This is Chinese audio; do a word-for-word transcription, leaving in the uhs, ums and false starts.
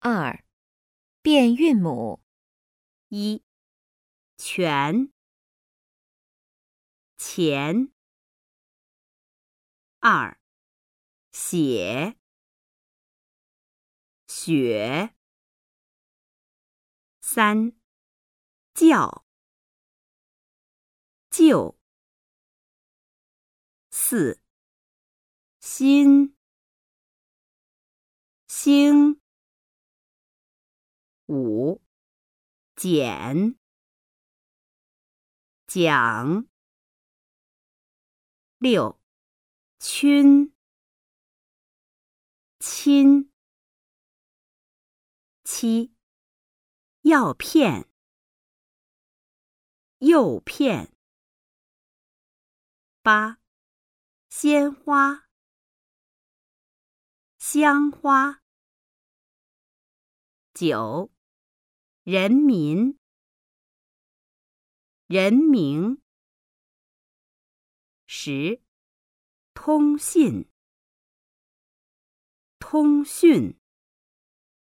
二、变韵母。 一、全、钱。二、写、雪。三、叫、就。四、新、星。五、减、讲。六、均、亲。七、药片、诱骗。八、鲜花、香花。九、人民、人名。十、通信、通讯。